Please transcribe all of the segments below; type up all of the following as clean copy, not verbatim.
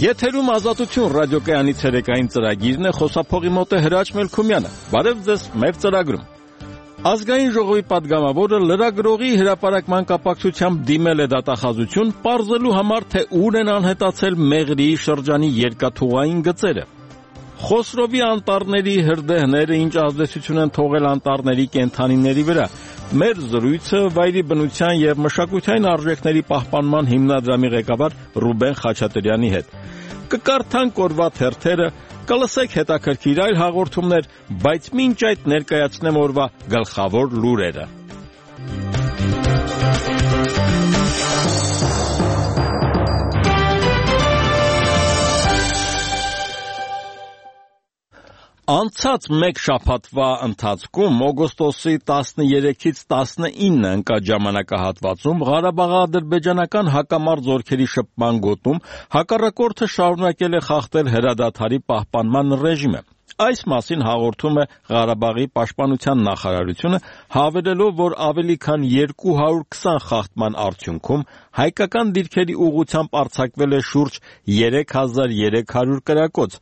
Եթերում ազատություն ռադիոկայանի ցերեկային ծրագիրն է, խոսափողի մոտ է Հրաչ Մելքումյանը։ Բարև ձեզ մեր ծրագրում։ Ազգային ժողովի падգամավորը լրագրողի հրապարակման կապակցությամբ դիմել է դատախազություն, պարզելու համար, թե ուր են անհետացել Մեղրիի շրջանի երկաթուղային գծերը։ Խոսրովի անտառների հրդեհները ինչ ազդեցություն են թողել անտառների կենդանիների վրա։ Մեր զրույցը վայրի բնության եւ մշակութային արժեքների պահպանման հիմնադրամի ղեկավար Ռուբեն Խաչատրյանի հետ։ Կկարդանք օրվա թերթերը, կլսեք հետաքրքիր այլ հաղորդումներ, բայց մինչ այդ ներկայացնեմ օրվա գլխավոր լուրերը։ Անցած մեկ շաբաթվա ընթացքում օգոստոսի 13-ից 19 ընկած ժամանակահատվածում Ղարաբաղի-ադրբեջանական հակամարտ զորքերի շփման գոտում հակառակորդը շարունակել է խախտել հրադադարի պահպանման ռեժիմը։ Այս մասին հաղորդում է Ղարաբաղի պաշտպանության նախարարությունը, հավելելով, որ ավելի քան 220 խախտման արդյունքում հայկական դիրքերի ուղղությամբ արձակվել է շուրջ 3300 կրակոց։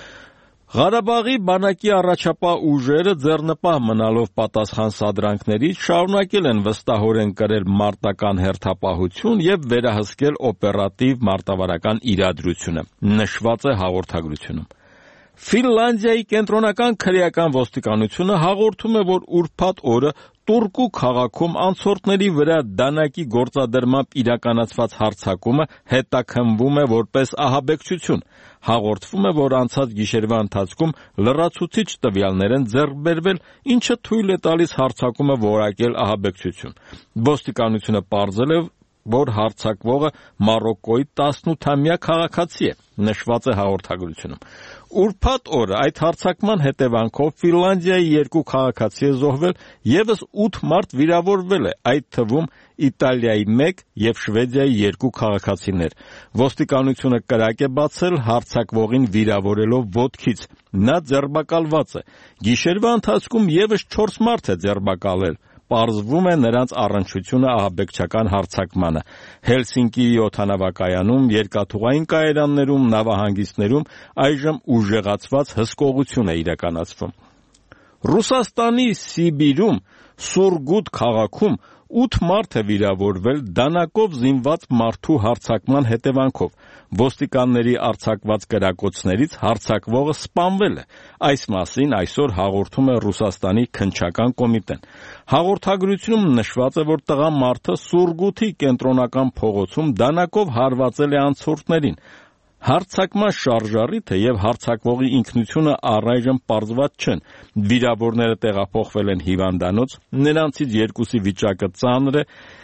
Ղարաբաղի բանակի առաջապահ ուժերը ձեռնպահ մնալով պատասխան սադրանքներից շարունակել են վստահորեն կրել մարտական հերթապահություն եւ վերահսկել օպերատիվ մարտավարական իրադրությունը, նշված է հաղորդագրությունում։ Ֆինլանդիայի կենտրոնական քրեական ոստիկանությունը հաղորդում է, որ ուրբաթ օրը Տուրկու քաղաքում անցորդների վրա դանակի գործադրմամբ իրականացված հարձակումը հետաքննվում է որպես ահաբեկչություն։ Հաղորդվում է, որ անցած գիշերվա ընթացքում լրացուցիչ տվյալներ են ձեռք բերվել, ինչը թույլ է տալիս հարձակումը որակել ահաբեկչություն։ Ոստիկանությունը պարզել է, որ հարձակվողը Մարոկկոյի 18-ամյա քաղաքացի է, նշված է հաղորդագրությունում։ Ուրբաթ օրը այդ հարձակման հետևանքով Ֆինլանդիայի 2 քաղաքացի է զոհվել, եւս 8 մարդ վիրավորվել է, այդ թվում Իտալիայի 1 եւ Շվեդիայի 2 քաղաքացիներ։ Ոստիկանությունը կրակ է բացել հարձակվողին վիրավորելով ոտքից։ Նա ձերբակալված է։ Գիշերվա ընթացքում եւս 4 մարդ է ձերբակալել։ Պարզվում է նրանց առնչությունը ահաբեկչական հարձակմանը։ Հելսինկիի օդանավակայանում, երկաթուղային կայարաններում, նավահանգիստներում այժմ ուժեղացված հսկողություն է իրականացվում։ Ռուսաստանի Սիբիրում Սուրգուտ քաղաքում 8 մարդ է վիրավորվել դանակով զինված մարդու հարձակման հետևանքով։ Ոստիկանների արձակված կրակոցներից հարձակվողը սպանվել է։ Այս մասին այսօր հաղորդում է Ռուսաստանի քննչական կոմիտեն։ Հաղորդագրությունում նշված է, որ տղամարդը Սուրգութի կենտրոնական փողոցում դանակով հարվածել է անցորդներին։ Հարձակման շարժառիթը եւ հարձակվողի ինքնությունը առայժմ պարզված չեն։ Վիրավորները տեղափոխվել են հիվանդանոց, նրանցից 2-ի վիճակը ծանր է։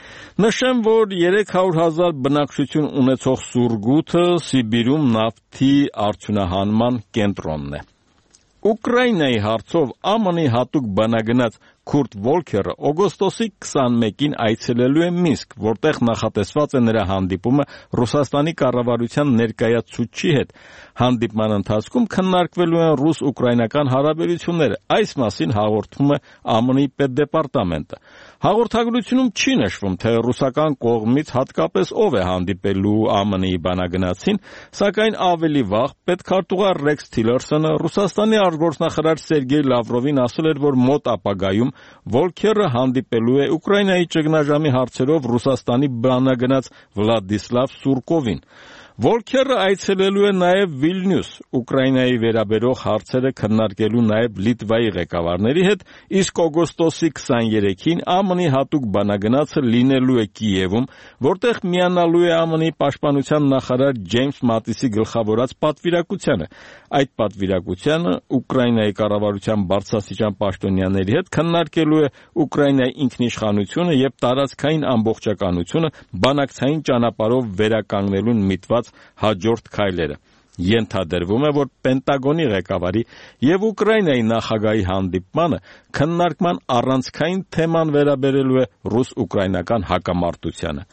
Նշեմ, որ 300,000 բնակչություն ունեցող Սուրգութը Սիբիրում նավթի արդյունահանման կենտրոնն է։ Ուկրաինայի հարցով ԱՄՆ-ի հատուկ բանագնաց Քուրտ Վոլքերը օգոստոսի 21-ին այցելելու է Մինսկ, որտեղ նախատեսված է նրա հանդիպումը Ռուսաստանի կառավարության ներկայացուցչի հետ։ Հանդիպման ընթացքում քննարկվելու են ռուս-ուկրաինական հարաբերությունները։ Այս մասին հաղորդում է ԱՄՆ-ի պետդեպարտամենտը։ Հաղորդագրությունում չի նշվում, թե ռուսական կողմից հատկապես ով է հանդիպելու ԱՄՆ-ի բանագնացին, սակայն ավելի վաղ պետքարտուղար Ռեքս Թիլերսոնը Ռուսաստանի արտգործնախարար Սերգեյ Լավրովին ասել էր, որ մոտ ապագայում Վոլքերը հանդիպելու է Ուկրաինայի ճգնաժամի հարցերով Ռուսաստանի բանագնաց Վլադիսլավ Սուրկովին։ Վոլքերը այցելելու է նաև Վիլնյուս, Ուկրաինայի վերաբերող հարցերը քննարկելու նաև Լիտվայի ղեկավարների հետ, իսկ օգոստոսի 23-ին ԱՄՆ-ի հատուկ բանագնացը լինելու է Կիևում, որտեղ միանալու է ԱՄՆ-ի պաշտպանության նախարար Ջեյմս Մատիսի գլխավորած պատվիրակությանը։ Այդ պատվիրակությանը Ուկրաինայի կառավարության բարձրաստիճան պաշտոնյաների հետ քննարկելու է Ուկրաինայի ինքնիշխանությունը եւ տարածքային ամբողջականությունը բանակցային ճանապարհով վերականգնելուն միտված հաջորդ քայլերը։ Ենթադրվում է, որ Պենտագոնի ղեկավարի եւ Ուկրաինայի նախագահի հանդիպմանը քննարկման առանցքային թեման վերաբերելու է ռուս-ուկրաինական հակամարտությանը։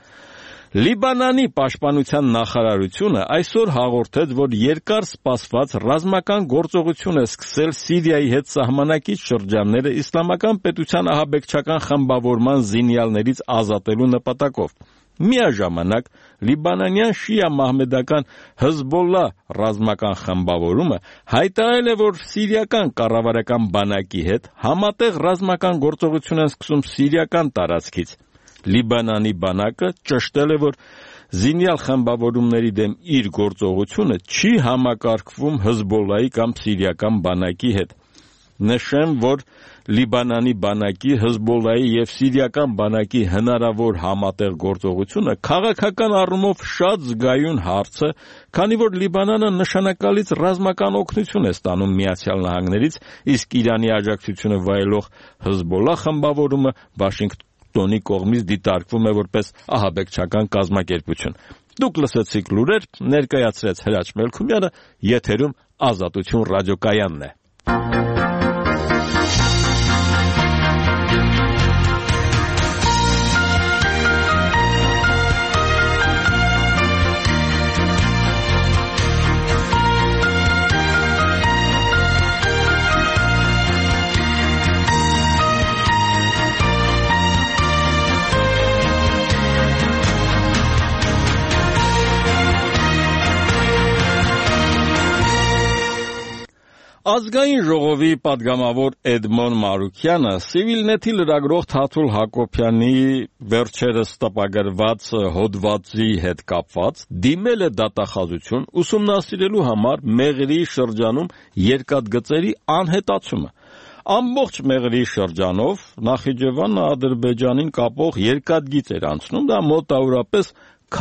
Լիբանանի պաշտպանության նախարարությունը այսօր հաղորդեց, որ երկար սպասված ռազմական գործողություն է սկսել Սիրիայի հետ սահմանակից շրջանները իսլամական պետության ահաբեկչական խմբավորման զինյալներից ազատելու նպատակով։ Միաժամանակ լիբանանյան շիա մահմեդական Հեզբոլլա ռազմական խմբավորումը հայտարարել է, որ սիրիական կառավարական բանակի հետ համատեղ ռազմական գործողություն են սկսում սիրիական տարածքից։ Լիբանանի բանակը ճշտել է, որ զինյալ խմբավորումների դեմ իր գործողությունը չի համակարգվում Հեզբոլլայի կամ սիրիական բանակի հետ։ Նշեմ, որ Լիբանանի բանակի, Հեզբոլլայի եւ սիրիական բանակի հնարավոր համատեղ գործողությունը քաղաքական առումով շատ զգայուն հարց է, քանի որ Լիբանանը նշանակալից ռազմական օգնություն է ստանում Միացյալ Նահանգներից, իսկ Իրանի աջակցությունը վայելող Հեզբոլլա խմբավորումը Վաշինգտոնի կողմից դիտարկվում է որպես ահաբեկչական կազմակերպություն։ Դուք լսեցիք լուրեր, ներկայացրեց Հրաչ Մելքումյանը, եթերում Ազատություն ռադիոկայանն է։ Ազգային ժողովի պատգամավոր Էդմոն Մարուքյանը Civilnet-ի լրագրող Թաթուլ Հակոբյանի վերջերս տպագրված հոդվածի հետ կապված դիմել է դատախազություն ուսումնասիրելու համար Մեղրիի շրջանում երկաթգծերի անհետացումը։ Ամբողջ Մեղրիի շրջանով Նախիջևանը Ադրբեջանին կապող երկաթգիծ էր անցնում, դա մոտավորապես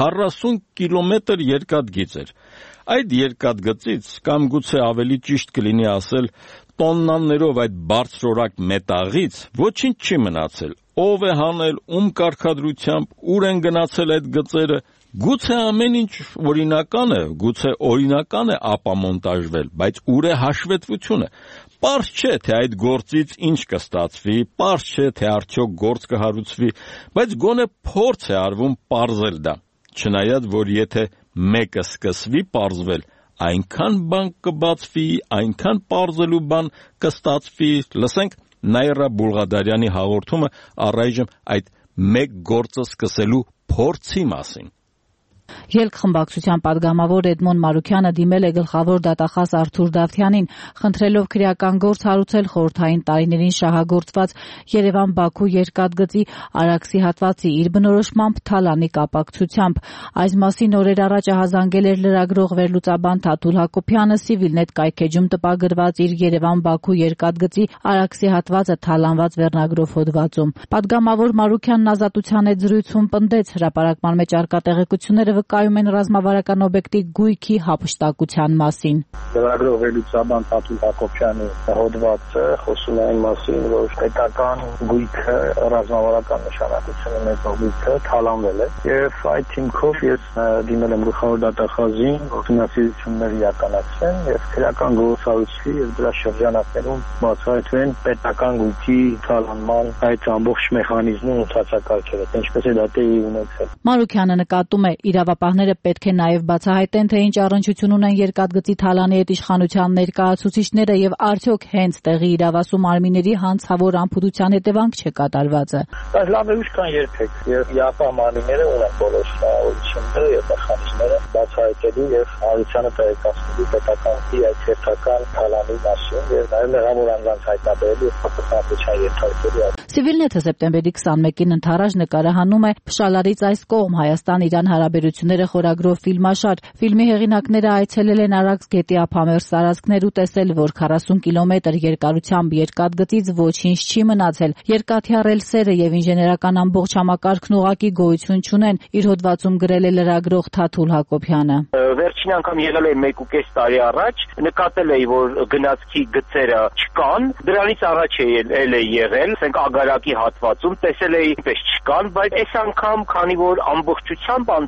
40 կիլոմետր երկաթգիծ էր։ Այդ երկաթգծից, կամ գուցե ավելի ճիշտ կլինի ասել, տոննաներով այդ բարձրորակ մետաղից ոչինչ չի մնացել։ Ով է հանել, ում կարգադրությամբ, ուր են գնացել այդ գծերը, գուցե ամեն ինչ օրինական է, գուցե օրինական է ապամոնտաժվել, բայց ուր է հաշվետվությունը։ Պարզ չէ, թե այդ գործից ինչ կստացվի, պարզ չէ, թե արդյոք գործ կհարուցվի, բայց գոնե փորձ է արվում պարզել դա։ Չնայած, որ եթե մեկը սկսվի պարզվել, այնքան բան կբացվի, այնքան պարզելու բան կստացվի, լսենք Նաիրա Բուլղադարյանի հաղորդումը առայժմ այդ մեկ գործը սկսելու փորձի մասին։ Ելք-խմբակցության պատգամավոր Էդմոն Մարուքյանը դիմել է գլխավոր դատախազ Արթուր Դավթյանին, խնդրելով քրեական գործ հարուցել խորհրդային տարիներին շահագործված Երևան-Բաքու երկաթգծի Արաքսի հատվածի իր բնորոշմամբ թալանի կապակցությամբ։ Այս մասին օրեր առաջ ահազանգել էր լրագրող վերլուծաբան Թաթուլ Հակոբյանը Civilnet կայքեջում տպագրված իր Երևան-Բաքու երկաթգծի Արաքսի հատվածը թալանված վերնագրով հոդվածում։ Պատգամավոր Մարուքյանն Ազատության հետ զրույցում պնդեց հրապարակման մեջ առկա տեղեկությունները վկայում են ռազմավարական օբյեկտի գույքի հափշտակության մասին։ Լրագրող վերլուծաբան Թաթուլ Հակոբյանի հոդվածը խոսում է այն մասին, որ պետական գույքը ռազմավարական նշանակություն ունեցող գույքը թալանվել է, եւ այդ հիմքով ես դիմել եմ գլխավոր դատախազին, որ ուսումնասիրություններ իրականացվեն եւ քրեական գործ հարուցվի եւ դրա շրջանակներում բացահայտվեն պետական գույքի թալանման այդ ամբողջ մեխանիզմը ու ցուցակարգերը, ինչպես է դա տեղի ունեցել։ Մարուքյանը նկատում է իրավապահները պետք է նաև բացահայտեն, թե ինչ առնչություն ունեն երկաթգծի թալանի հետ իշխանության ներկայացուցիչները եւ արդյոք հենց տեղի իրավասու մարմինների հանցավոր անփուդության հետևանք չէ կատարվածը։ Բայց լավ է ուշ կան երբեք եւ իրավապահ մարմինները ունեն բոլոր հնարավորությունները եւ մեխանիզմները բացահայտելու եւ հանրությանը տեղեկացնելու պետականի այդ հերթական թալանի մասին եւ նաեւ մեղավոր անձանց հայտնաբերելու եւ պատասխանատվության ենթարկելու։ Civilnet-ը սեպտեմբերի 21-ին ընթരാճ նկարահանում է Փշալարից այս կողմ Հայաստան-Իրան հարաբերությունները խորագրով ֆիլմաշար։ Ֆիլմի հեղինակները այցելել են Արաքս գետի ափամերձ տարածքներ ու տեսել, որ 40 կիլոմետր երկարությամբ երկաթգծից ոչինչ չի մնացել։ Երկաթյա ռելսերը եւ ինժեներական ամբողջ համակարգն ուղղակի գոյություն չունեն, իր հոդվածում գրել է լրագրող Թաթուլ Հակոբյանը։ Վերջին անգամ եղել է 1.5 տարի առաջ, նկատել էի, որ գնացքի գծերը չկան, դրանից առաջ էլ է եղել, ասենք Ագարակի հատվածում տեսել էի, ինչպես չկան, բայց այս անգամ, քանի որ ամբողջությամբ անցա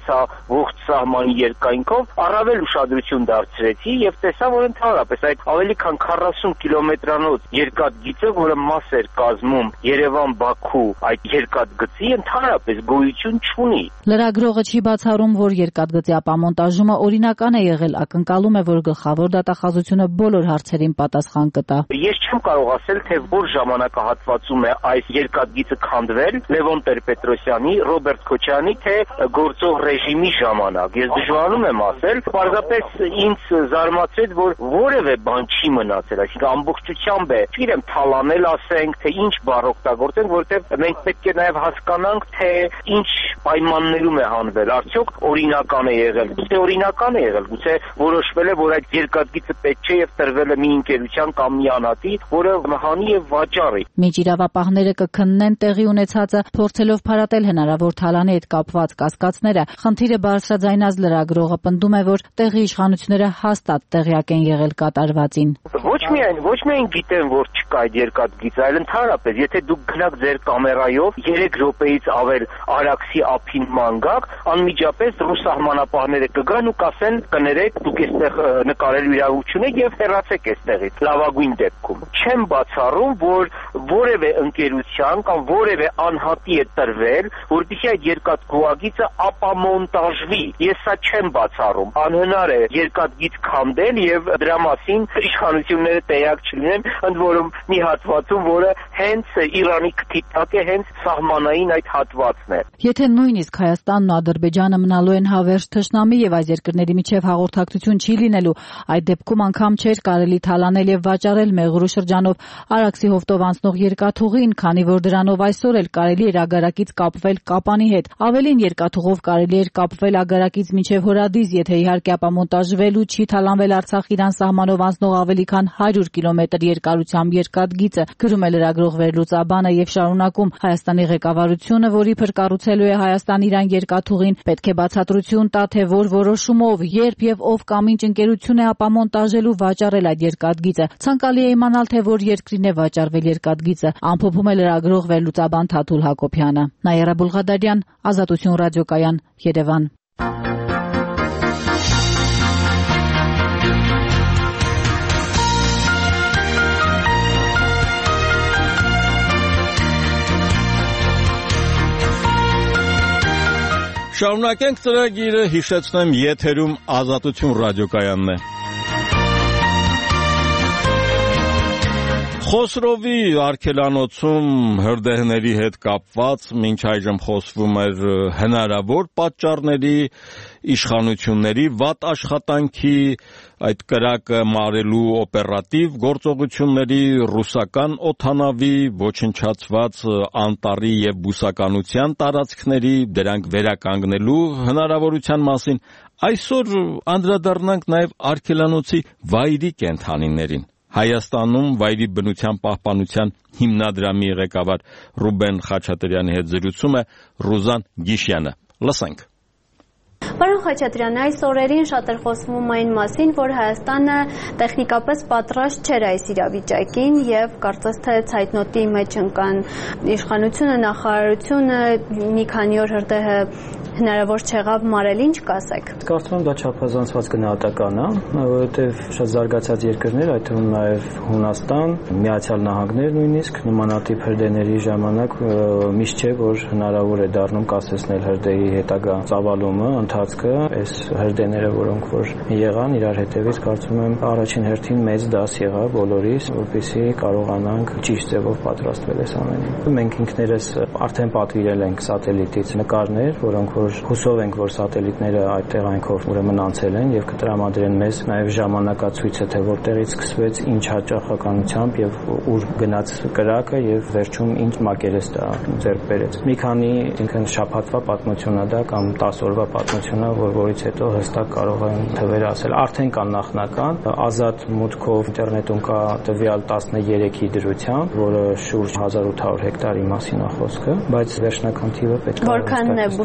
ողջ սահմանի երկայնքով առավել ուշադրություն դարձրեցի եւ տեսա, որ ընդհանրապես այդ ավելի քան 40 կիլոմետրանոց երկաթգիծը, որը մաս էր կազմում Երևան-Բաքու այդ երկաթգծի, ընդհանրապես գոյություն չունի։ Լրագրողը չի բացառում, որ երկաթգծի ապամոնտաժումը օրինական է եղել, ակնկալում է, որ գլխավոր դատախազությունը բոլոր հարցերին պատասխան կտա։ Ես չեմ կարող ասել, թե որ ժամանակահատվածում է այս երկաթգիծը քանդվել Լևոն Տեր-Պետրոսյանի, Ռոբերտ Քոչարյանի, թե գործող ռեժիմի ժամանակ։ Ես դժվարանում եմ ասել, պարզապես ինձ զարմացրեց, որ որևէ բան չի մնացել, այսինքն ամբողջությամբ է, չգիտեմ, թալանել ասենք, թե ինչ բառ օգտագործենք, որովհետև մենք պետք է նաև հասկանանք, թե ինչ պայմաններում է հանվել, արդյոք օրինական է եղել, գուցե օրինական է եղել, գուցե որոշվել է, որ այդ երկաթգիծը պետք չէ եւ տրվել է մի ընկերության կամ մի անհատի, որը մահանի եւ վաճառի։ Մինչ իրավապահները կքննեն տեղի ունեցածը, փորձելով փարատել հնարավոր թալանի հետ կապված կասկածները, խնդիրը բարձրաձայնած լրագրողը պնդում է, որ տեղի իշխանությունները հաստատ տեղյակ են եղել կատարվածին։ Ոչ միայն գիտեն, որ չկա այդ երկաթգիծը, այլ ընդհանրապես, եթե դուք գնաք ձեր կամերայով 3 րոպեից ավել Արաքսի ափին ման գաք, անմիջապես ռուս սահմանապահները կգան ու կասեն, կներեք, դուք այստեղ նկարելու իրավունք ունեք եւ հեռացեք այստեղից։ Լավագույն դեպքում չեմ բացառում, որ որևէ ընկերության կամ որևէ անհատի է տրվել, որպեսզի այդ երկաթգծը ապամոնտաժվի։ Ես սա չեմ բացառում։ Անհնար է երկաթգիծ քանդել եւ դրա մասին իշխանությունները տեղյակ չլինեն, ընդ որում մի հատվածում, որը հենց Իրանի քթի տակ է, հենց սահմանային այդ հատվածն է։ Եթե նույնիսկ Հայաստանն ու Ադրբեջանը մնալու են հավերժ թշնամի եւ այս երկրների միջև հաղորդակցություն չի լինելու, այդ դեպքում անգամ չէր կարելի թալանել եւ վաճառել Մեղրու շրջանով Արաքսի հովտով անցնող երկաթուղին, քանի որ դրանով այսօր էլ կարելի էր ագարակից կապվել Կապանի հետ։ Ավելին, երկաթուղով կարելի էր կապվել ագարակից մինչև Հորադիս, եթե իհարկե ապամոնտաժվել ու չի թալանվել Արցախ-Իրան սահմանով անցնող ավելի քան 100 կիլոմետր երկարությամբ երկաթգիծը, գրում է լրագրող Վերլուծաբանը եւ շարունակում. Հայաստանի ղեկավարությունը, որի փրկառուցելու է Հայաստան-Իրան երկաթուղին, պետք է բացատրություն տա, թե որ որոշումով, երբ եւ ով կամ ինչ ընկերություն է ապամոնտաժել ու վաճառել այդ երկաթգիծը։ Ցանկալի է իմանալ, թե որ երկրին է վաճառվել երկաթգիծը, ամփոփում է լրագրող Վերլուծաբան Թաթուլ Հակոբյանը։ Նաիրա Բուլղադարյան, Ազատություն ռադիոկայան, Երևան։ Շարունակենք ծրագիրը, հիշեցնեմ, եթերում Ազատություն ռադիոկայանն է։ Խոսրովի արգելանոցում հրդեհների հետ կապված մինչ այժմ խոսվում էր հնարավոր պատճառների, իշխանությունների վատ աշխատանքի, այդ կրակը մարելու օպերատիվ գործողությունների, ռուսական օդանավի, ոչնչացված անտառի եւ բուսականության տարածքների, դրանք վերականգնելու հնարավորության մասին։ Այսօր անդրադառնանք նաեւ արգելանոցի վայրի կենդանիներին։ Հայաստանում վայրի բնության պահպանության հիմնադրամի ղեկավար Ռուբեն Խաչատրյանի հետ զրուցում է Ռուզան Գիշյանը։ Լսենք։ Պարոն Խաչատրյան, այս օրերին շատ էր խոսվում այն մասին, որ Հայաստանը տեխնիկապես պատրաստ չէր այս իրավիճակին եւ կարծես թե ցայտնոտի մեջ ընկան իշխանությունը, նախարարությունը, մի քանի օր հրդեհը հնարավոր չեղավ մարել, ինչ կասեք։ Կարծում եմ դա չափազանցված գնահատական է, որովհետև շատ զարգացած երկրներ, այդ թվում նաև Հունաստան, Միացյալ Նահանգներ նույնիսկ նմանատիպ հրդեհների ժամանակ միշտ չէ, որ հնարավոր է դառնում կասեցնել հրդեհի հետագա ծավալումը, ընթացքը, այս հրդեհները, որոնք որ եղան, իրար հետևից կարծում եմ առաջին հերթին մեծ դաս եղավ բոլորիս, որպեսզի կարողանանք ճիշտ ձևով պատրաստվել այս ամենին։ Մենք ինքներս արդեն պատվիրել ենք սատելիտից նկարներ, որոնք որ հուսով ենք, որ սատելիտները այդ տեղանքով ուրեմն անցել են եւ կտրամադրեն մեզ նաեւ ժամանակացույցը, թե որտեղից սկսվեց, ինչ հաճախականությամբ եւ ուր գնաց կրակը եւ վերջում ինչ մակերես դա ձեռք բերեց։ Մի քանի ինքն շաբաթվա պատմություն է դա կամ 10 օրվա պատմություն է, որից հետո հստակ կարող են թվերը ասել։ Արդեն կան նախնական ազատ մուտքով ինտերնետում կա տվյալ 13-ի դրությամբ, որը շուրջ 1800 հեկտարի մասին է խոսքը, բայց վերջնական թիվը պետք է որքանն է բուսածա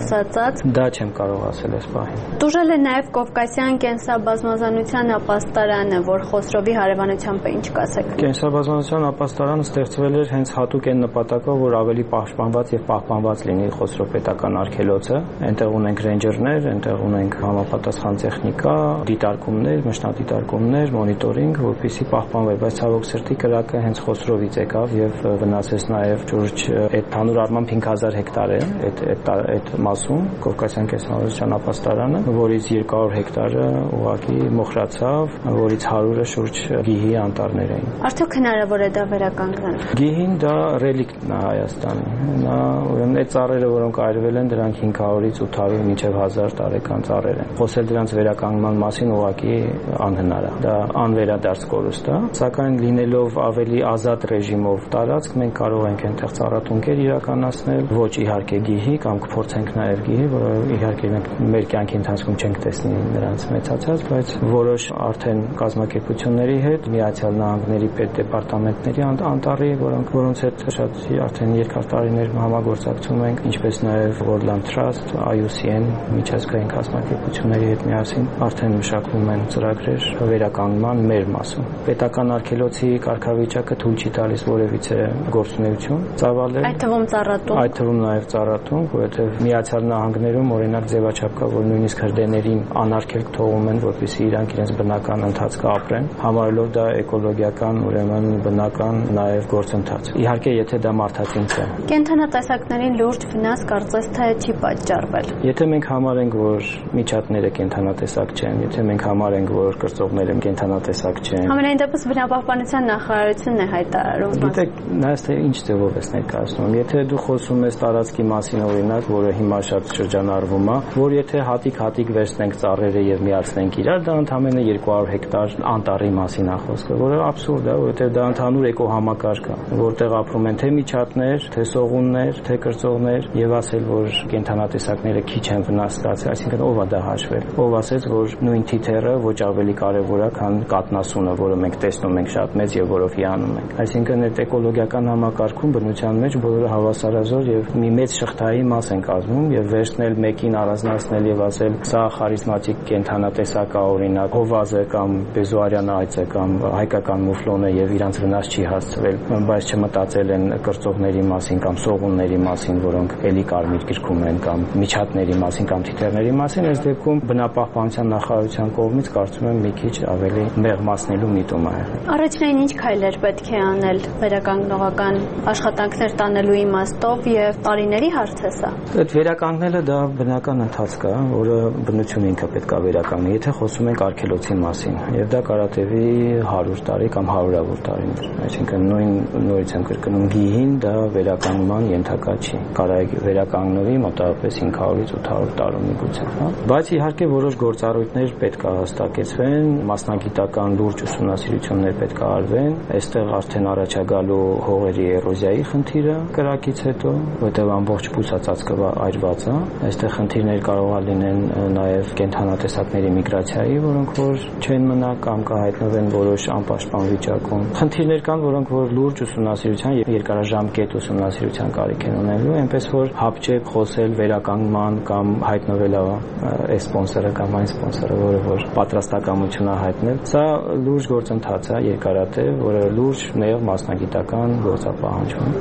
ասած։ Դա չեմ կարող ասել այս պահին։ Տուժել է նաև Կովկասյան կենսաբազմազանության ապաստարանը, որ Խոսրովի հարևանությամբ է, ինչ կասեք։ Կենսաբազմազանության ապաստարանը ստեղծվել էր հենց հատուկ այն նպատակով, որ ավելի պաշտպանված եւ պահպանված լինի Խոսրով պետական արգելոցը։ Այնտեղ ունենք ռեյնջերներ, այնտեղ ունենք համապատասխան տեխնիկա, դիտարկումներ, մշտադիտարկումներ, մոնիտորինգ, որպեսզի պահպանվի, բայց ցավոք սրտի կրակը հենց Խոսրովից եկավ եւ վնասեց նաեւ շուրջ այդ հանուր առմամբ 5000 հեկտար է այդ մասում Կովկասյան կենսաբազմազանության ապաստարանը, որից 200 հեկտարը ուղղակի մոխրացավ, որից 100-ը շուրջ գիհի անտառներ էին։ Արդյոք հնարավոր է դա վերականգնել։ Գիհին դա ռելիկտն է Հայաստանի։ Նա ուրեմն այդ ծառերը, որոնք այրվել են, դրանք 500-ից 800 մինչև 1000 տարեկան ծառեր են։ Խոսել դրանց վերականգնման մասին ուղղակի անհնար է։ Դա անվերադարձ կորուստ է, սակայն լինելով ավելի ազատ ռեժիմով տարածք, մենք կարող ենք այնտեղ ծառատունկեր իրականացնել, ոչ իհարկե գիհի կամ կփորձենք նաև գիհի, որը իհարկե մենք մեր կյանքի ընթացքում չենք տեսնի նրանց մեծացած, բայց որոշ արդեն կազմակերպությունների հետ Միացյալ Նահանգների պետդեպարտամենտների անտառի, որոնց հետ շատ արդեն երկար տարիներ համագործակցում ենք, ինչպես նաև Worldland Trust, IUCN միջազգային կազմակերպությունների հետ միասին արդեն մշակվում են ծրագրեր վերականգնման մեր մասում։ Պետական արգելոցի կարգավիճակը թույլ չի տալիս որևիցե գործունեություն ծավալել։ Այդ թվում ծառատուն։ Այդ թվում նաև ծառատուն, որովհետև Միացյալ Նահանգներում օրինակ ձևաչափ կա, որ նույնիսկ հրդեհներին անարգելք թողում են, որպեսզի իրանք իրենց բնական ընթացքը ապրեն, համարելով դա էկոլոգիական, ուրեմն բնական նաև գործընթաց։ Իհարկե, եթե դա մարդածին չէ։ Կենդանատեսակներին լուրջ վնաս կարծես թե չի պատճառվել։ Եթե մենք համարենք, որ միջատները կենդանատեսակ չեն, եթե մենք համարենք, որ կրծողները կենդանատեսակ չեն։ Համենայն դեպս բնապահպանության նախարարությունն է հայտարարում։ Գիտեք, նայած թե ինչ ձևով ես ներկայացնում։ Եթե դու խոսում ես տարածքի մասին օրինակ, որը հիմա շատ շրջանառվում է, որ եթե հատիկ վերցնենք ծառերը եւ միացնենք իրար, դա ընդամենը 200 հեկտար անտառի մասին է խոսքը, որը աբսուրդ է, որովհետեւ դա ընդհանուր էկոհամակարգ է, որտեղ ապրում են թե միջատներ, թե սողուններ, թե կրծողներ, եւ ասել, որ կենդանատեսակները քիչ են վնաս ստացել, այսինքն ով է դա հաշվել։ Ով ասեց, որ նույն թիթեռը ոչ ավելի կարեւոր է, քան կատնասունը, որը մենք տեսնում ենք շատ մեծ եւ որով հիանում ենք։ Այսինքն այդ էկոլոգիական համակարգում բնության մեջ բոլորը հավասարազոր եւ մի մեծ շղթայի մաս են կազմում եւ վերցնել մեկին առանձնացնել եւ ասել սա խարիզմատիկ կենդանատեսակ է, օրինակ հովազը կամ բեզուարյան այծը կամ հայկական մուֆլոնը եւ իրանց վնաս չի հասցվել, բայց չմտածել են կրծողների մասին կամ սողունների մասին, որոնք էլի կարմիր գրքում են կամ միջատների մասին կամ թիթեռների մասին, այս դեպքում բնապահպանության նախարարության կողմից կարծում եմ մի քիչ ավելի մեղմացնելու միտում է։ Առաջնային ինչ քայլեր պետք է անել վերականգնողական աշխատանքներ տանելու իմաստով եւ տարիների հարց է սա։ Այդ վերականգնելը դա բնական ընթացք է, որը բնությունը ինքը պետք է վերականգնի։ Եթե խոսում ենք արգելոցի մասին, եւ դա կարատևի 100 տարի կամ հարյուրավոր տարիներ, այսինքն նորից եմ կրկնում, գիհին դա վերականգնման ենթակա չի։ Կարող է վերականգնվի մոտավորապես 500-ից 800 տարի միգուցե, հա։ Բայց իհարկե որոշ գործառույթներ պետք է հստակեցվեն, մասնագիտական լուրջ ուսումնասիրություններ պետք է արվեն, այստեղ արդեն առաջագալու հողերի էրոզիայի խնդիրը կրակից հետո, որտեղ ամբողջ բուսածածկը այրված է, այստեղ խնդիրներ կարող է լինեն նաև կենդանատեսակների միգրացիայի, որոնք որ չեն մնա կամ կհայտնվեն որոշ անպաշտպան վիճակում։ Խնդիրներ կան, որոնք որ լուրջ ուսումնասիրության եւ երկարաժամկետ ուսումնասիրության կարիք են ունենալու, այնպես որ հապճեպ խոսել վերականգնման կամ հայտնվել է սպոնսորը կամ այն սպոնսորը, որը որ պատրաստակամություն է հայտնել, սա լուրջ գործընթաց է, երկարատև, որը լուրջ նեղ մասնագիտական գործ է պահանջում։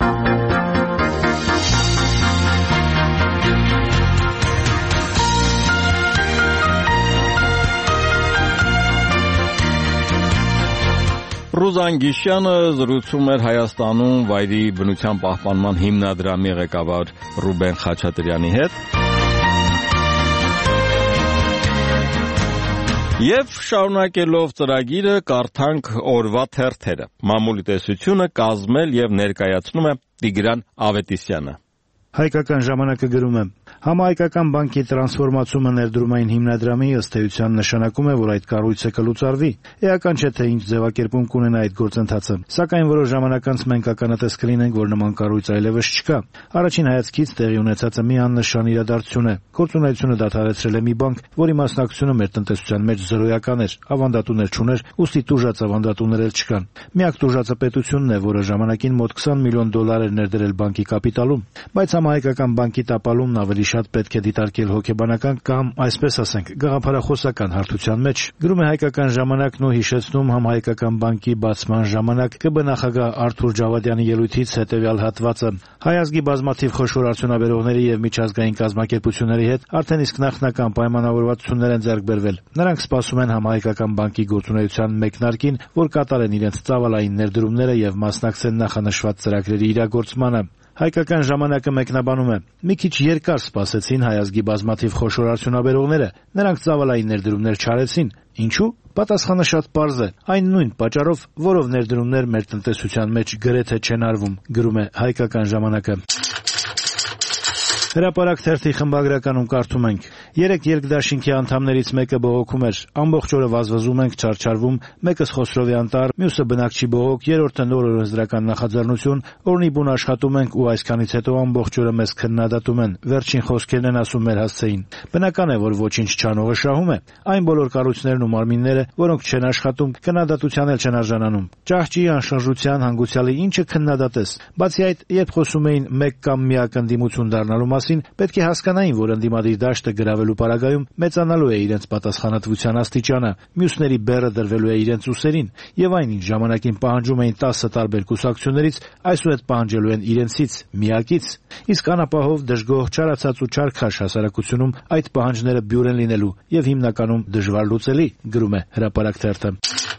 Ռուզան Գիշյանը զրուցում էր Հայաստանում վայրի բնության պահպանման հիմնադրամի ղեկավար Ռուբեն Խաչատրյանի հետ։ Եվ շարունակելով ծրագիրը կարդանք օրվա թերթերը։ Մամուլի տեսությունը կազմել եւ ներկայացնում է Տիգրան Ավետիսյանը։ Հայկական ժամանակը գրում է. Համահայկական բանկի տրանսֆորմացումը ներդրումային հիմնադրամի ըստ էության նշանակում է, որ այդ կառույցը կլուծարվի։ Էական չէ, թե ինչ ձևակերպում կունենա այդ գործընթացը, սակայն որոշ ժամանակ անց մենք ականատես կլինենք, որ նման կառույց այլևս չկա։ Առաջին հայացքից տեղի ունեցածը մի աննշան իրադարձություն է։ Գործունեությունը դադարեցրել է մի բանկ, որի մասնակցությունը մեր տնտեսության մեջ զրոյական էր, ավանդատուներ չուներ, ուստի տուժած ավանդատուներ էլ չկան։ Միակ տուժածը պետությունն է, որը ժամանակին մոտ $20 միլիոն էր ներդրել բանկի կապիտալում, բայց համահայկական բանկի տապալումն ավելի շատ պետք է դիտարկել հոգեբանական կամ, այսպես ասենք, գաղափարախոսական հարթության մեջ, գրում է Հայկական ժամանակն ու հիշեցնում Համահայկական բանկի բացման ժամանակ ԿԲ նախագահ Արթուր Ջավադյանի ելույթից հետևյալ հատվածը. հայ ազգի բազմաթիվ խոշոր արդյունաբերողների եւ միջազգային կազմակերպությունների հետ արդեն իսկ նախնական պայմանավորվածություններ են ձեռք բերվել. Նրանք սպասում են Համահայկական բանկի գործունեության մեկնարկին, որ կատարեն իրենց ծավալային ներդրումները եւ մասնակցեն նախանշված ծրագրերի իրագործմանը։ Հայկական ժամանակը մեկնաբանում է. մի քիչ երկար սպասեցին հայ ազգի բազմաթիվ խոշոր արդյունաբերողները, նրանք ծավալային ներդրումներ չարեցին։ Ինչու՞։ Պատասխանը շատ պարզ է. այն նույն պատճառով, որով ներդրումներ մեր տնտեսության մեջ գրեթե չեն արվում, գրում է Հայկական ժամանակը։ Հրապարակ թերթի խմբագրականում կարդում ենք. 3 երկդաշինքի անդամներից մեկը բողոքում էր. ամբողջ օրը վազվզում ենք, չարչարվում, մեկս Խոսրովի անտառ, մյուսը բնակչի բողոք, երրորդը նոր օրենսդրական նախաձեռնություն, օրնի բուն աշխատում ենք ու այսքանից հետո ամբողջ օրը մեզ քննադատում են։ Վերջին խոսքերն են ասում մեր հասցեին։ Բնական է, որ ոչինչ չանողը շահում է։ Այն բոլոր կառույցներն ու մարմինները, որոնք չեն աշխատում, քննադատության էլ չեն արժանանում։ Ճահճի, անշնժության, հանգուցյալի ինչը քննադատես։ Բացի այդ, երբ խոսում էին մեկ կամ միակ ընդդիմություն դառնալու պետք է հասկանային, որ ընդդիմադիր դաշտը գրավելու պարագայում մեծանալու է իրենց պատասխանատվության աստիճանը, մյուսների բեռը դրվելու է իրենց ուսերին, եւ այն ինչ ժամանակին պահանջում էին 10 տարբեր կուսակցություններից, այսուհետ պահանջելու են իրենցից, միակից։ Իսկ անապահով, դժգոհ, չարացած ու չարքաշ հասարակությունում այդ պահանջները բյուր են լինելու եւ հիմնականում դժվար լուծելի, գրում է Հրապարակ թերթը։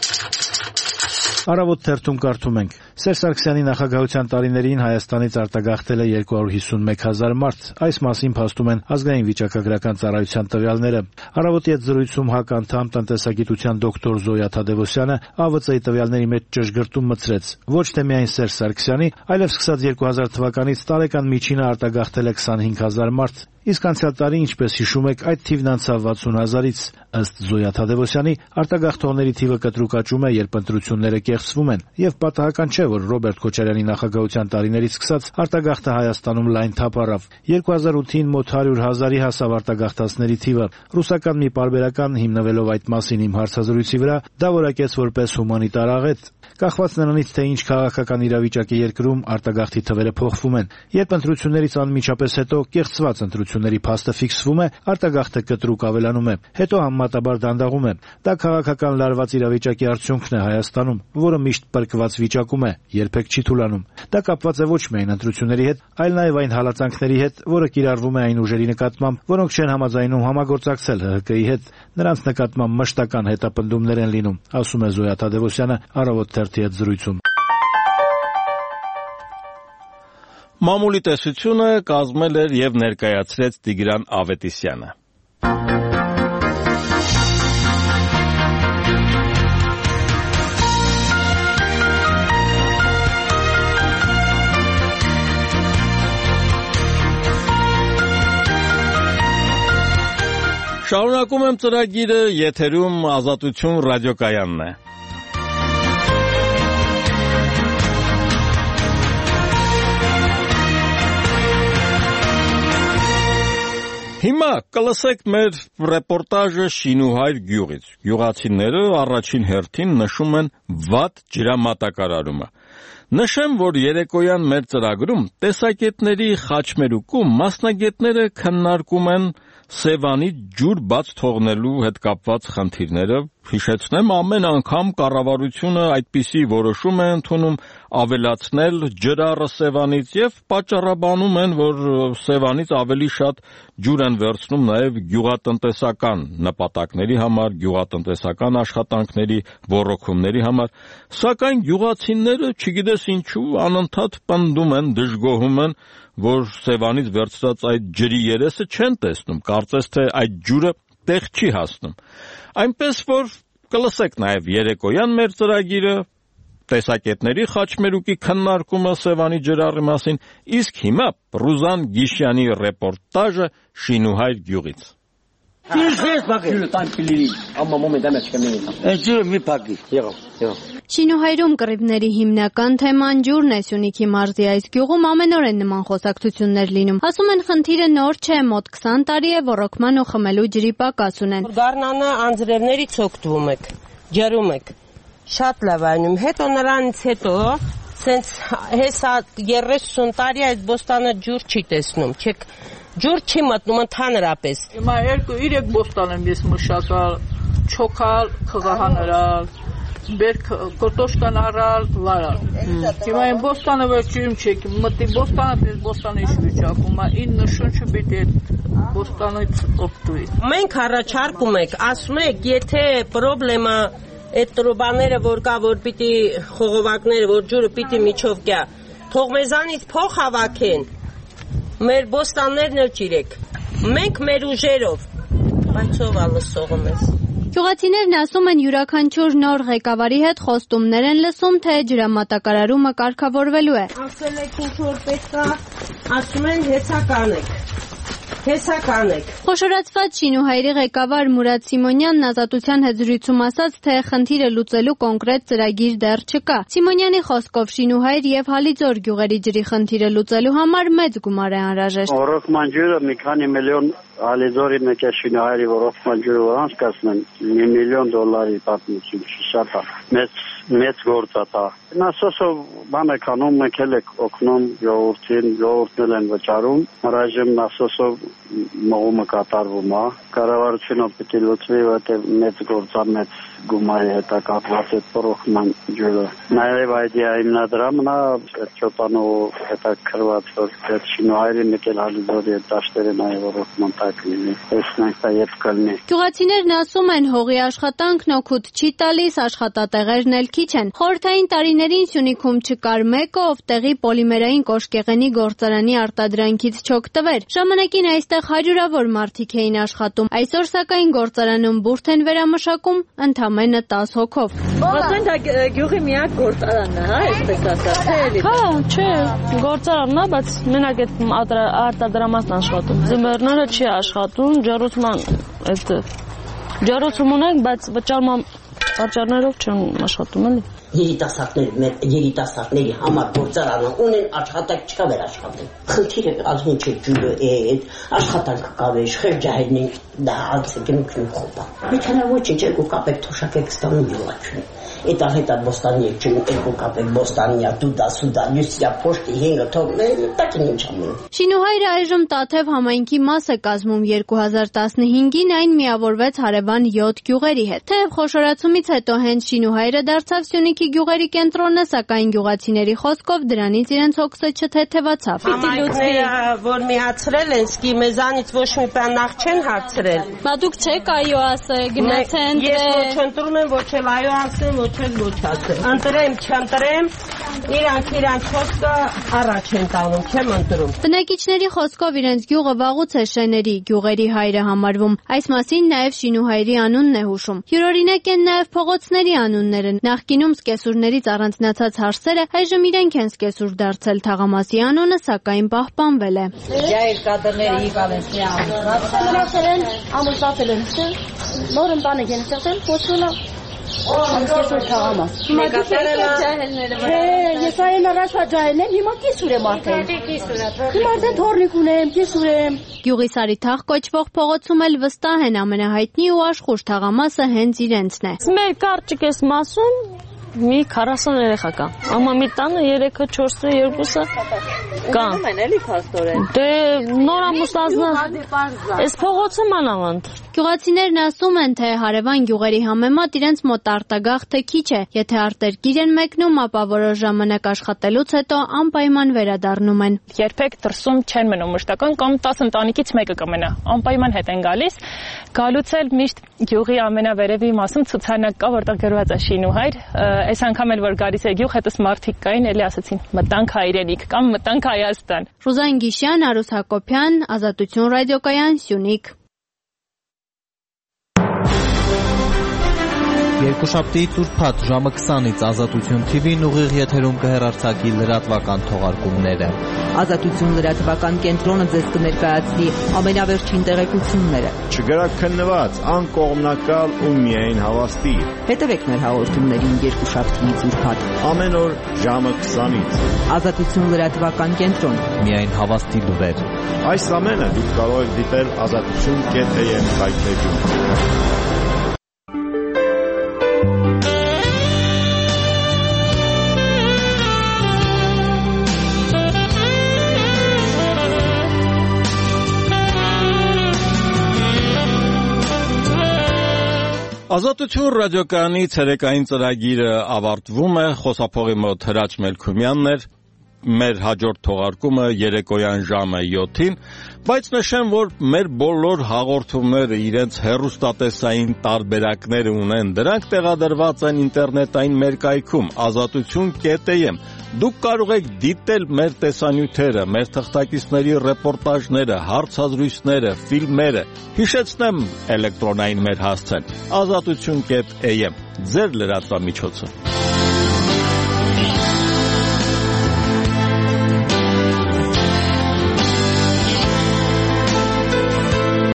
Առավոտ թերթում կարդում ենք. Սերժ Սարգսյանի նախագահության տարիներին Հայաստանից արտագաղթել է 251 հազար մարդ։ Այս մասին փաստում են ազգային վիճակագրական ծառայության տվյալները։ Առավոտի հետ զրույցում ՀԱԿ անդամ տնտեսագիտության դոկտոր Զոյա Թադևոսյանը ԱՎԾ-ի տվյալների մեջ ճշգրտում մտցրեց. ոչ թե միայն Սերժ Սարգսյանի, այլև սկսած 2000 թվականից տարեկան միջինը արտագաղթել է 25 հազար մարդ։ Իսկ անցյալ տարի, ինչպես հիշում եք, այդ թիվն անցավ 60 հազարից։ Ըստ Զոյա Թադևոսյանի, արտագաղթողների թիվը կտրուկ աճում է, երբ ընտրությունները կեղծվում են, եւ պատահական չէ, որ Ռոբերտ Քոչարյանի նախագահության տարիներից սկսած արտագաղթը Հայաստանում լայն թափ առավ։ 2008-ին մոտ 100 հազարի հասավ արտագաղթածների թիվը։ Ռուսական մի պարբերական հիմնվելով այդ մասին իմ հարցազրույցի վրա, դա որակեց որպես հումանիտար աղետ։ Կախված նրանից, թե ինչ քաղաքական իրավիճակ է երկրում, արտագաղթի թվերը փոխվում են։ Երբ ընտրություններից անմիջապես հետո կեղծված ընտրությունների փաստը ֆիքսվում է, արտագաղթը կտրուկ ավելանում է, հետո համեմատաբար դանդաղում է։ Դա քաղաքական լարված իրավիճակի արդյունքն է Հայաստանում, որը միշտ պրկված վիճակում է, երբեք չի թուլանում։ Դա կապված է ոչ միայն ընտրությունների հետ, այլ նաև այն հալածանքների հետ, որը կիրառվում է այն ուժերի նկատմամբ, որոնք չեն համաձայնում համագործակցել ՀՀԿ-ի հետ, նրանց նկատմամբ մշտական հետապնդումներ են լինում, ասում է Զոյա Թադևոսյանը Առավոտ թերթի հետ զրույցում։ Մամուլի տեսությունը կազմել էր եւ ներկայացրեց Տիգրան Ավետիսյանը։ Շարունակում եմ ծրագիրը, եթերում Ազատություն ռադիոկայանն է։ Հիմա կլսեք մեր ռեպորտաժը Շինուհայր գյուղից։ Գյուղացիները առաջին հերթին նշում են վատ ջրամատակարարումը։ Նշեմ, որ երեկոյան մեր ծրագրում տեսակետների խաչմերուկում մասնագետները քննարկում են Սևանի ջուր բաց թողնելու հետ կապված խնդիրները։ Հիշեցնեմ, ամեն անգամ կառավարությունը այդպիսի որոշում է ընդունում ավելացնել ջրառը Սևանից եւ պատճառաբանում են, որ Սևանից ավելի շատ ջուր են վերցնում նաեւ գյուղատնտեսական նպատակների համար, գյուղատնտեսական աշխատանքների ոռոգումների համար, սակայն գյուղացիները, չգիտես ինչու, անընդհատ պնդում են, դժգոհում են, որ Սևանից վերցրած այդ ջրի երեսը չեն տեսնում, կարծես թե այդ ջուրը տեղ չի հասնում։ Այնպես որ կլսեք նաև երեկոյան մեր ծրագիրը, տեսակետների խաչմերուկի քննարկումը Սևանի ջրառի մասին, իսկ հիմա Ռուզան Գիշյանի ռեպորտաժը Շինուհայր գյուղից։ Շինուհայրում կռիվների հիմնական թեման ջուրն է։ Սյունիքի մարզի այս գյուղում ամեն օր են նման խոսակցություններ լինում։ Ասում են խնդիրը նոր չէ, մոտ 20 տարի է ոռոգման ու խմելու ջրի պակաս ունեն։ Գառնանը անձրևներից օգտվում եք, ջրում եք, շատ լավ անում։ Հետո նրանից հետո սենց հեսա 30 տարի այդ բոստանը ջուր չի տեսնում, չեք ջուր չի մտնում ընդհանրապես։ Հիմա 2-3 բոստան եմ ես մշակալ, չոքալ, խղահանրալ, բերք կորտոշկան առալ, լարալ։ Հիմա այն բոստանը վերջում չեք, մտի բոստանը դες բոստանի շվիճակում, 9 շունչը պիտի բոստանից օգտվի։ Մենք առաջարկում ենք, ասում եք, եթե պրոբլեմա այդ տրուբաները որ կա, որ պիտի խողովակները, որ ջուրը պիտի միջով գա, թող մեզանից փող հավաքեն, մեր բոստաններն էլ ճիրեք, մենք մեր ուժերով, բայց ով ալսողում ես։ Գյուղացիներն ասում են յուրաքանչյուր նոր ղեկավարի հետ խոստումներ են լսում, թե ջրամատակարարումը կարգավորվելու է։ Ասել եք ինչ որ պետք է, ասում են հեսական եք։ Խոշորացված Շինուհայրի ղեկավար Մուրադ Սիմոնյանն Ազատության հետ զրույցում ասաց, թե խնդիրը լուծելու կոնկրետ ծրագիր դեռ չկա։ Սիմոնյանի խոսքով Շինուհայր եւ Հալիձոր գյուղերի ջրի խնդիրը լուծելու համար մեծ գումար է անհրաժեշտ։ Ռոկման ջուրը մի քանի միլիոն Հալիձորի մեկ է Շինուհայրի ռոկման ջուրը որանց կասնեն $1 միլիոն պատմություն շատ է։ Մեծ գործ է դա։ Насոսով բան է կանում, մենք էլ ենք օգնում ժողովուրդն են վճարում, առայժմ насոսով մողումը կատարվում է։ Կառավարությունը պետք է լուծվի, որտեղ մեծ գործ է, մեծ գումարի հետ կապված է ռոկման ջուրը։ Նաև այդ հիմնադրամն է ճոպանով հետաքրված, որ այդ Շինուհայրի մեկ էլ Հալիձորի դաշտերը նաև ռոկման տակ լինի։ Տեսնենք դա երբ կլինի։ Գյուղացիներն ասում են, հողի աշխատանքն օգուտ չի տալիս, աշխատատեղերն էլ քիչ են։ Խորհրդային տարիներին Սյունիքում չկար մեկը, ով տեղի պոլիմերային կոշկեղենի գործարանի արտադրանքից չօգտվեր։ Ժամանակին այստեղ հարյուրավոր մարդիկ էին աշխատում։ Այսօր սակայն գործարանում բուրդ են վերամշակում ընդամենը 10 հոգով։ Ասեն դա գյուղի միակ գործարանն է, հա, այսպես ասած, թե էլի։ Հա, չէ, գործարանն է, բայց մենակ այդ արտադրամասն աշխատում։ Ձմեռները չի աշխատում, ջեռոցում ունենք, բայց վճարման պատճառներով չեն աշխատում էլի։ Երիտասարդների համար գործարանը ունեն, աշխատանք չկա վերաշխատել։ Խնդիրը ազնիչ է ջուրը այդ աշխատանքը կավեշ, խերջահելին դա անցկենուքն խոպա։ Մեջանա ոչինչ երկու կապեք թոշակեք ստանում յուղաչուն։ Այդ aheta բոստանի ջուն երկու կապեք բոստանիա դուդա սուդա լյուսիա փոշտի հինգը թողնել տակին ինչ անում։ Շինուհայրը այժմ Տաթև համայնքի մաս է կազմում 2015-ին այն միավորվեց հարևան 7 գյուղերի հետ։ Թեև խոշորացումից հետո հենց Շինուհայրը դարձավ Սյունիքի գյուղերի կենտրոնը, սակայն գյուղացիների խոսքով դրանից իրենց հոգսը չթեթևացավ։ Համայնքները, որ միացրել են, սկի մեզանից ոչ մի բան նախ չեն հարցրել։ Բա դուք չեք այո ասել, գնացեն Ես ոչ ընտրում եմ, ոչ էլ այո ասեմ, ոչ էլ ոչ ասեմ։ Ընտրեմ, չընտրեմ, իրանք խոսքը առաջ են տանում, չեմ ընտրում։ Բնակիչների խոսքով իրենց գյուղը վաղուց է շեների, գյուղերի հայրը համարվում։ Այս մասին նաև Շինուհայրի անունն է հուշում։ Յուրօրինակ են նաև փողոցների անունները։ Նախկինում սկեսուրներից առանձնացած հարսերը այժմ իրենք են սկեսուր դարձել։ Թաղամասի անունը սակայն պահպանվել է։ Ջայր կադրների իկալենսի անունը։ Ամուսնացել են, նորն բան են ստեղծել, փոստուլա Սկեսուր թաղամաս։ Ես այն առաջվա ջահելն եմ, հիմա կիսուր եմ արդեն։ Հիմա արդեն թորնիկ ունեմ, կիսուր եմ։ Գյուղի Սարիթաղ կոչվող փողոցում էլ վստահ են ամենահայտնի ու աշխուժ թաղամասը հենց իրենցն է։ Մեր կարճիկես մասում մի 40 երեխա կա։ Ամա մի տանը 3-ը, 4-ը, 2-ը կան։ Ունեն էլի փաստորեն։ Դե նոր ամուսնացած այս փողոցը մանավանդ։ Գյուղացիներն ասում են, թե հարևան գյուղերի համեմատ իրենց մոտ արտագաղթը քիչ է։ Եթե արտերկիր են մեկնում, ապա որոշ ժամանակ աշխատելուց հետո անպայման վերադառնում են։ Երբեք դրսում չեն մնում մշտական կամ 10 ընտանիքից մեկը կմնա։ Անպայման հետ են գալիս։ Գալուց էլ միշտ գյուղի ամենավերևի մասում ցուցանակ կա, որտեղ գրված է Շինուհայր։ Այս անգամ էլ որ գալիս է գյուղ, հետս մարդիկ կային, էլի ասացին մտանք հայրենիք կամ մտանք Հայաստան։ Ռուզան Գիշյան, Արուս Հակոբյան, Ազատություն ռադիոկայան, Սյունիք։ Երկուշաբթի ուրբաթ ժամը 20-ից Ազատություն TV-ն ուղիղ եթերում կհեռարձակի լրատվական թողարկումները։ Ազատություն լրատվական կենտրոնը ձեզ կներկայացնի ամենավերջին տեղեկությունները։ Չգրաքննված, անկողմնակալ ու միայն հավաստի։ Հետևեք մեր հաղորդումներին երկուշաբթիից ուրբաթ ամեն օր ժամը 20-ից։ Ազատություն լրատվական կենտրոն։ Միայն հավաստի լուրեր։ Այս ամենը դուք կարող եք դիտել azatutun.am հայտնեջում։ Ազատություն ռադիոկայանի ցերեկային ծրագիրը ավարտվում է, խոսափողի մոտ Հրաչ Մելքումյանն էր, մեր հաջորդ թողարկումը երեկոյան ժամը 7-ին, բայց նշեմ, որ մեր բոլոր հաղորդումները իրենց հեռուստատեսային տարբերակները ունեն, դրանք տեղադրված են ինտերնետային մեր կայքում azatutun.am. Դուք կարող եք դիտել մեր տեսանյութերը, մեր թղթակիցների ռեպորտաժները, հարցազրույցները, ֆիլմերը, հիշեցնեմ էլեկտրոնային մեր հասցեն azatutun.am. Ձեր լրատվամիջոցը։